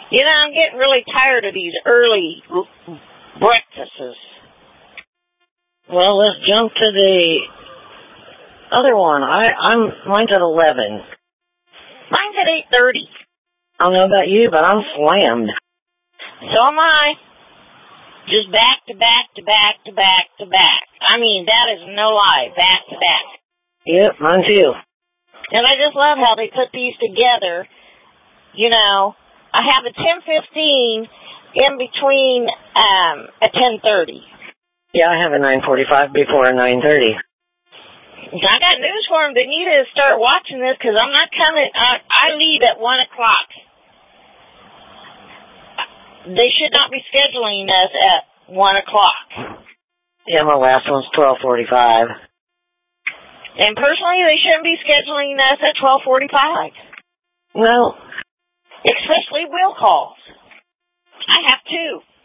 You know, I'm getting really tired of these early breakfasts. Well, let's jump to the other one. Mine's at 11. Mine's at 8:30. I don't know about you, but I'm slammed. So am I. Just back to back to back to back to back. I mean, that is no lie. Back to back. Yep, mine too. And I just love how they put these together. You know, I have a 10:15 in between a 10:30. Yeah, I have a 9:45 before a 9:30. I got news for them. They need to start watching this because I'm not coming. I leave at 1 o'clock. They should not be scheduling us at 1 o'clock. Yeah, my last one's 12:45. And personally, they shouldn't be scheduling us at 12:45. No. Especially will calls. I have two.